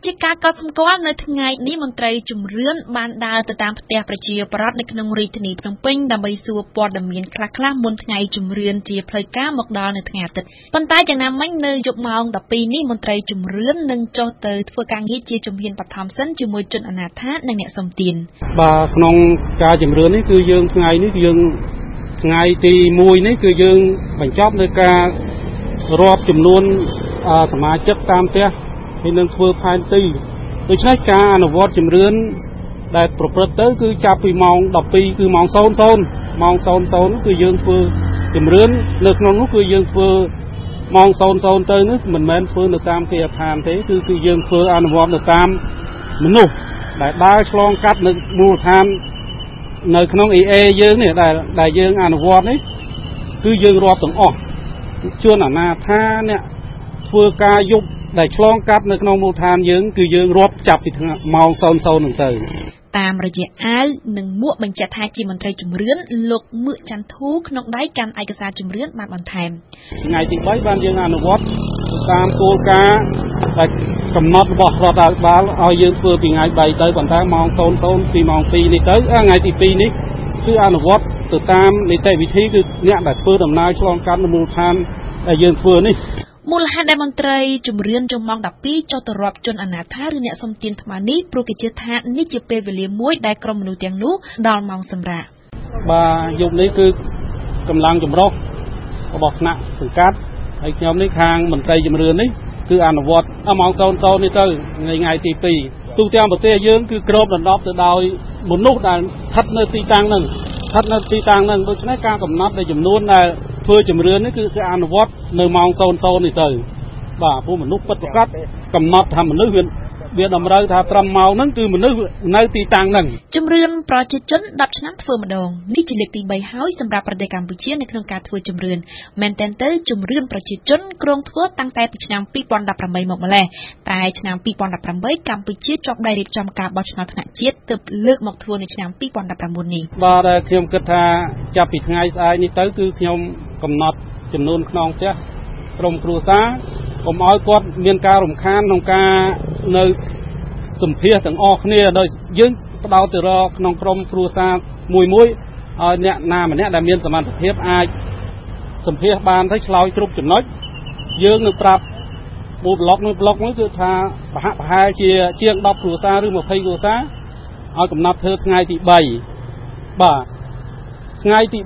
ជាការកត់សម្គាល់នៅថ្ងៃនេះមន្ត្រីជំរឿនបានដើរទៅតាមផ្ទះប្រជាពលរដ្ឋនៅក្នុងរាជធានីភ្នំពេញដើម្បីសួរព័ត៌មានខ្លះៗមុនថ្ងៃជំរឿនជាផ្លូវការមកដល់នៅថ្ងៃអាទិត្យប៉ុន្តែយ៉ាងណាមិញនៅយប់ម៉ោង 12 នេះមន្ត្រីជំរឿននឹងចុះទៅធ្វើការងារជាជំហានបឋមសិនជាមួយជនអនាថានិងអ្នកសុំទានបាទក្នុងការជំរឿននេះគឺយើងថ្ងៃនេះយើងថ្ងៃទី1នេះគឺយើងបញ្ចប់នៅការរាប់ចំនួនសមាជិកតាមផ្ទះហើយនឹងធ្វើផែនទីដូច្នេះការអនុវត្តជំរឿនដែលប្រព្រឹត្តទៅគឺចាប់ពីម៉ោង 12 គឺម៉ោង 00 ម៉ោង 00 គឺយើងធ្វើជំរឿននៅក្នុងនោះគឺយើងធ្វើម៉ោង 00 ទៅនេះមិនមែនធ្វើនៅតាមគេដ្ឋានទេគឺយើងធ្វើអនុវត្តនៅតាមមនុស្សដែលដើរឆ្លងកាត់នៅមូលដ្ឋាននៅក្នុង EA យើងនេះដែលយើងអនុវត្តនេះគឺយើងរាប់ទាំងអស់ជនអនាថាអ្នកធ្វើការយប់ដែលឆ្លងកាត់នៅក្នុងមូលដ្ឋានយើងគឺយើងរាប់ចាប់ពីម៉ោង 00 នឹងទៅតាមរយៈអាវនិងមួកបញ្ជាក់ថាជាមន្ត្រីជំរឿនលោកមឿកច័ន្ទធូក្នុងដៃកាន់ឯកសារជំរឿនបានបន្ថែមថ្ងៃទី3បានយើងអនុវត្តតាមគោលការណ៍ដែលកំណត់របស់រដ្ឋាភិបាលឲ្យយើងធ្វើពីថ្ងៃ3ទៅប៉ុន្តែម៉ោង 00 ពីម៉ោង 2 នេះទៅថ្ងៃទី2នេះគឺអនុវត្តទៅតាមនីតិវិធីគឺអ្នកដែលធ្វើដំណើរឆ្លងកាត់នៅមូលដ្ឋានដែលយើងធ្វើនេះមូលហេតុដែលមន្ត្រីជំរឿនចុងម៉ោង 12 ចុះទៅរាប់ជនអនាថាឬអ្នកសុំទានថ្មនេះព្រោះគេជឿថានេះជាពេលវេលាមួយដែលក្រុមមនុស្សទាំងនោះដល់ម៉ោងសម្រាកបាទយប់នេះគឺកម្លាំងចម្រុះរបស់ថ្នាក់សង្កាត់ហើយខ្ញុំនេះខាងមន្ត្រីជំរឿននេះគឺអនុវត្តម៉ោង 00 នេះទៅថ្ងៃទី2ទូទាំងប្រទេសយើងគឺគ្របដណ្ដប់ទៅដោយមនុស្សដែលស្ថិតនៅទីតាំងហ្នឹងដូច្នេះការកំណត់នៃចំនួនដែលធ្វើជំរឿននេះគឺអនុវត្តនៅម៉ោង 00 នេះទៅបាទពួកមនុស្សពិតប្រាកដកំណត់ថាមនុស្សវាតម្រូវថាត្រឹមម៉ោងហ្នឹងគឺមនុស្សនៅទីតាំងហ្នឹងជំរឿនប្រជាជន10ឆ្នាំធ្វើម្ដងនេះជាលើកទី3ហើយសម្រាប់ប្រទេសកម្ពុជានៅក្នុងការធ្វើជំរឿនមែនទែនទៅជំរឿនប្រជាជនគ្រោងធ្វើតាំងតែពីឆ្នាំ 2018 មកម្ល៉េះតែឆ្នាំ 2018 កម្ពុជាជាប់ដៃរៀបចំការបោះឆ្នោតថ្នាក់ជាតិទើបលើកមកធ្វើនៅឆ្នាំ 2019 នេះបាទខ្ញុំគិតថាចាប់ពីថ្ងៃស្អែកនេះទៅគឺខ្ញុំកំណត់ចំនួនខ្នងផ្ទះក្រុមគ្រួសារកុំឲ្យគាត់មានការរំខានក្នុងការនៅសម្ភាសទាំងអស់គ្នាដោយយើងផ្ដោតទៅរកក្នុងក្រុមគ្រួសារមួយឲ្យអ្នកណាម្នាក់ដែលមានសមត្ថភាពអាចសម្ភាសបានទៅឆ្លើយគ្រប់ចំណុចយើងនឹងប្រាប់មួយប្លុកមួយគឺថាប្រហែលជាជាង10គ្រួសារឬ20គ្រួសារឲ្យកំណត់ធ្វើថ្ងៃទី3បាទថ្ងៃទី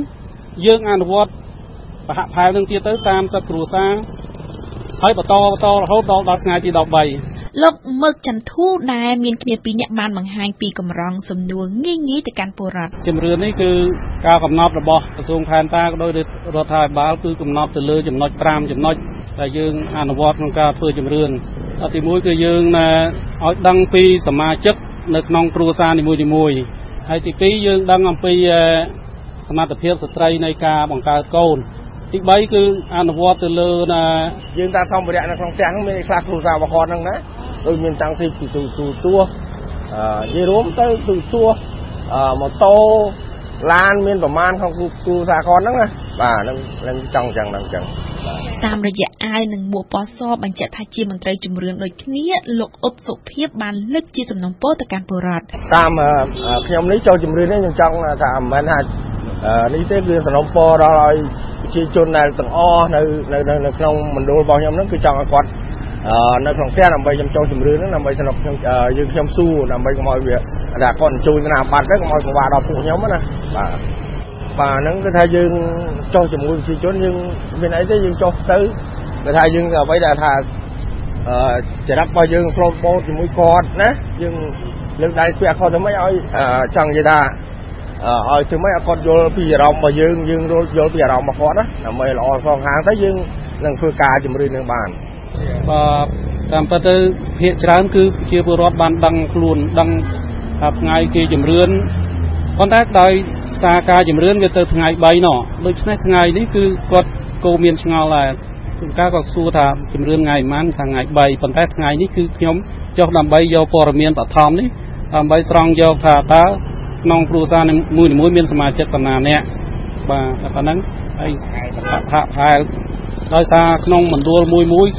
4យើងអនុវត្តប្រហែលនឹងទៀតទៅ30គ្រួសារហើយបន្តរហូតដល់ថ្ងៃទី13 លោកមឿកច័ន្ទធូដែលមានគ្នាពីរនាក់បានបង្ហាញពីកម្រងសំណួរងាយទៅកាន់ពលរដ្ឋជំរឿននេះគឺការកំណត់របស់ក្រសួងផែនការក៏ដោយរដ្ឋាភិបាលគឺកំណត់ទៅលើចំណុច5ចំណុចដែលយើងអនុវត្តក្នុងការធ្វើជំរឿនទី1គឺយើងឲ្យដឹងពីសមាជិកនៅក្នុងគ្រួសារនីមួយៗហើយទី2យើងដឹងអំពីសមត្ថភាពស្ត្រីនៃការបង្កើតកូនទី3គឺអនុវត្តទៅលើយើងតាមសម្ភារៈនៅក្នុងផ្ទះហ្នឹងមានខ្លះគ្រួសាររបស់គាត់ហ្នឹងណាដូចមានតាំងពីទូនិយាយរួមទៅទូម៉ូតូឡានមានប្រមាណក្នុងគ្រួសារគាត់ហ្នឹងណាបាទនឹងចង់ចឹងតាមរយៈអាវនិងមួកពណ៌សបញ្ជាក់ថាជាមន្ត្រីជំរឿនដូចគ្នាលោកអ៊ុតសុភិបបានលើកជាសំណូមពរទៅកាន់ពលរដ្ឋតាមខ្ញុំនេះចូលជំរឿននេះខ្ញុំចង់ថាមិនមែនថានេះទេគឺសំណូមពរដល់ឲ្យប្រជាជនដែលទាំងអស់នៅក្នុងមណ្ឌលរបស់ខ្ញុំហ្នឹងគឺចង់ឲ្យគាត់នៅក្នុងផ្ទះដើម្បីខ្ញុំចូលជំរឿនហ្នឹងដើម្បីសម្រាប់ខ្ញុំសួរដើម្បីកុំឲ្យវាថាគាត់អញ្ជើញណាបាត់ទៅកុំឲ្យបង្វែរដល់ពួកខ្ញុំណាបាទហ្នឹងគឺថាយើងចុះជាមួយប្រជាជនយើងមានអីទេយើងចុះទៅគឺថាយើងអ្វីដែលថាចរិតរបស់យើងស្លូតបូតជាមួយគាត់ណាយើងលើកដៃស្វាគាត់ទៅមិនឲ្យចង់និយាយថាឲ្យធ្វើម៉េចឲ្យគាត់យល់ពីអារម្មណ៍របស់យើងយល់ពីអារម្មណ៍របស់គាត់ណាដើម្បីល្អសងខាងទៅយើងនឹងធ្វើការជំរឿននឹងបានបាទតាមពិតទៅភាគច្រើនគឺជាពលរដ្ឋបានដឹងខ្លួនដឹងថាថ្ងៃគេជំរឿនប៉ុន្តែដោយសារការជំរឿនវាទៅថ្ងៃ3នោះដូច្នេះថ្ងៃនេះគឺគាត់គោមានឆ្ងល់ដែរគឺការក៏សួរថាជំរឿនថ្ងៃប៉ុន្មានថ្ងៃ3ប៉ុន្តែថ្ងៃនេះគឺខ្ញុំចុះដើម្បីយកព័ត៌មានបឋមនេះដើម្បីស្រង់យកថាតើក្នុងគ្រួសារមួយមានសមាជិកប៉ុន្មានអ្នកបាទតែប៉ុណ្ណឹងហើយផាកផែលដោយសារក្នុងមណ្ឌលមួយគឺ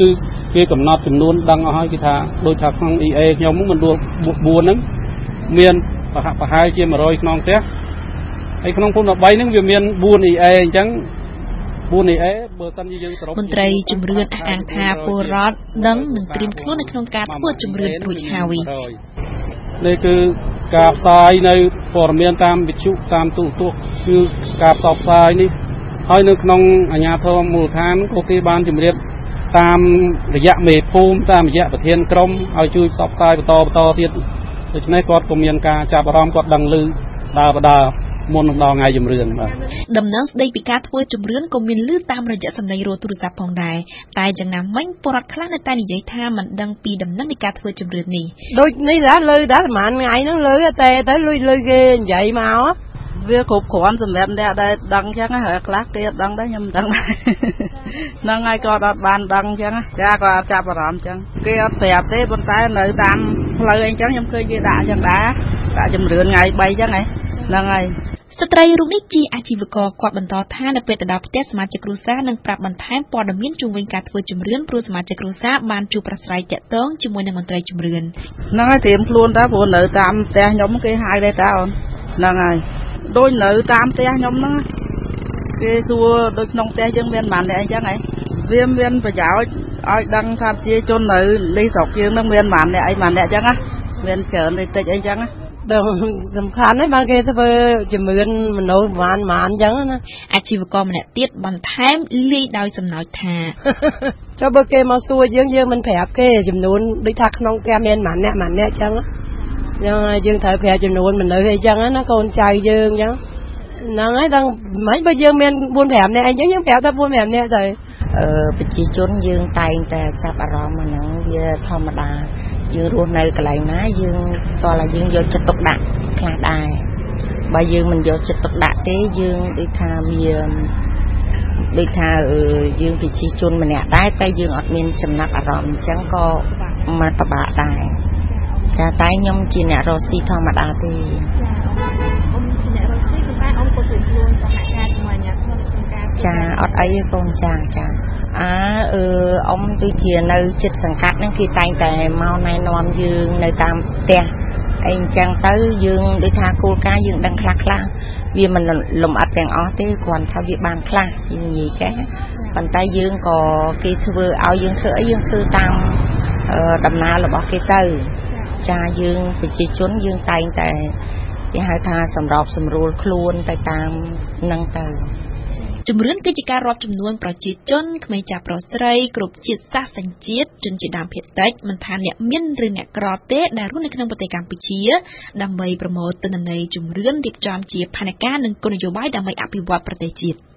គេកំណត់ចំនួនដឹងអស់ហើយគេថាដូចថាក្នុង EA ខ្ញុំមិនដួល4ហ្នឹងមានប្រហែលជា100ក្នុងផ្ទះហើយក្នុងភូមិ13ហ្នឹងវាមាន4 EA អញ្ចឹង4 EA បើសិនជាយើងសរុបមន្ត្រីជំរឿនអះអាងថាពលរដ្ឋដឹងនឹងត្រៀមខ្លួននៅក្នុងការធ្វើជំរឿនរួចហើយនេះគឺការផ្សាយនៅព័ត៌មានតាមវិទ្យុតាមទូរទស្សន៍គឺការផ្សព្វផ្សាយនេះហើយនៅក្នុងអាជ្ញាធរមូលដ្ឋានក៏គេបានជម្រាបតាមរយៈមេភូមិតាមរយៈប្រធានក្រុមឲ្យជួយផ្សព្វផ្សាយបន្តទៀតដូច្នេះគាត់ក៏មានការចាប់អារម្មណ៍គាត់ដឹងឮដើរមុននឹងដល់ថ្ងៃជំរឿនបាទដំណឹងស្ដីពីការធ្វើជំរឿនក៏មានឮតាមរយៈសម្លេងរោទ៍ទូរស័ព្ទផងដែរតែយ៉ាងណាមិញពលរដ្ឋខ្លះនៅតែនិយាយថាមិនដឹងពីដំណឹងនៃការធ្វើជំរឿននេះដូចនេះដែរឮដែរប្រហែលថ្ងៃហ្នឹងឮតែទៅលុយគេនិយាយមកវាគ្រប់គ្រាន់សម្រាប់អ្នកដែលដឹងអញ្ចឹងហើយខ្លះគេអត់ដឹងដែរខ្ញុំមិនដឹងដែរហ្នឹងហើយក៏អត់បានដឹងអញ្ចឹងចាក៏អត់ចាប់អារម្មណ៍អញ្ចឹងគេអត់ប្រាប់ទេប៉ុន្តែនៅតាមផ្លូវអីអញ្ចឹងខ្ញុំឃើញគេដាក់អញ្ចឹងដែរដាក់ជំរឿនថ្ងៃ3អញ្ចឹងហ្នឹងហើយស្ត្រីរូបនេះជាអាជីវករគាត់បន្តថានៅពេលទៅដល់ផ្ទះសមាជិកគ្រួសារនឹងប្រាប់បន្ថែមព័ត៌មានជុំវិញការធ្វើជំរឿនព្រោះសមាជិកគ្រួសារបានជួបប្រស្រ័យតាក់ទងជាមួយនឹងមន្ត្រីជំរឿនហ្នឹងហើយត្រៀមខ្លួនតើព្រោះនៅតាមផ្ទះខ្ញុំគេហៅដែរតើអូនហ្នឹងហើយដូចនៅតាមផ្ទះខ្ញុំហ្នឹងគេសួរដូចក្នុងផ្ទះយើងមានប៉ុន្មានអ្នកអញ្ចឹងហ៎វាមានប្រយោជន៍ឲ្យដឹងថាប្រជាជននៅនេះស្រុកយើងហ្នឹងមានប៉ុន្មានអ្នកអីប៉ុន្មានអ្នកអញ្ចឹងណាមានច្រើនតិចអីអញ្ចឹងណាដល់សំខាន់ហ្នឹងបានគេធ្វើជំរឿនមនុស្សប្រហែលអញ្ចឹងណាអាជីវករម្នាក់ទៀតបន្ថែមលាយដោយសំណើចថាចុះបើគេមកសួរយើងមិនប្រាប់គេចំនួនដូចថាក្នុងផ្ទះមានប៉ុន្មានអ្នកអញ្ចឹងយ៉ាងយើងត្រូវប្រាប់ចំនួនមនុស្សអីចឹងណាកូនចៅយើងអញ្ចឹងហ្នឹងហើយដល់មិនបើយើងមាន4-5នាក់អីចឹងយើងប្រាប់តែ4-5នាក់ទៅប្រជាជនយើងតែងតែចាប់អារម្មណ៍អាហ្នឹងវាធម្មតាយើងរស់នៅកន្លែងណាយើងតើយើងយកចិត្តទុកដាក់ខ្លះដែរបើយើងមិនយកចិត្តទុកដាក់ទេយើងដូចថាមានដូចថាយើងប្រជាជនម្នាក់ដែរតែយើងអត់មានចំណាប់អារម្មណ៍អញ្ចឹងក៏មិនពិបាកដែរតែខ្ញុំជាអ្នករស់ស៊ីធម្មតាទេចាអត់អីទេកូនចាអ៊ំដូចជានៅចិត្តសង្កាត់ហ្នឹងគេតែងតែមកណែនាំយើងនៅតាមផ្ទះអីអញ្ចឹងទៅយើងដូចថាគោលការណ៍យើងដឹងខ្លះវាមិនលំអិតទាំងអស់ទេគ្រាន់ថាវាបានខ្លះយើងនិយាយចេះប៉ុន្តែយើងក៏គេធ្វើឲ្យយើងធ្វើអីយើងធ្វើតាមដំណើររបស់គេទៅចាយើងប្រជាជនយើងតែងតែគេហៅថាសម្របសម្រួលខ្លួនទៅតាមនឹងទៅជំរឿនគឺជាការរាប់ចំនួនប្រជាជនក្មេងចាស់ប្រុសស្រីគ្រប់ជាតិសាសន៍សញ្ជាតិជនជាតិដើមភាគតិចមិនថាអ្នកមានឬអ្នកក្រទេដែលរស់នៅក្នុងប្រទេសកម្ពុជាដើម្បីប្រមូលទិន្នន័យជំរឿនរៀបចំជាផែនការនិងគោលនយោបាយដើម្បីអភិវឌ្ឍប្រទេសជាតិ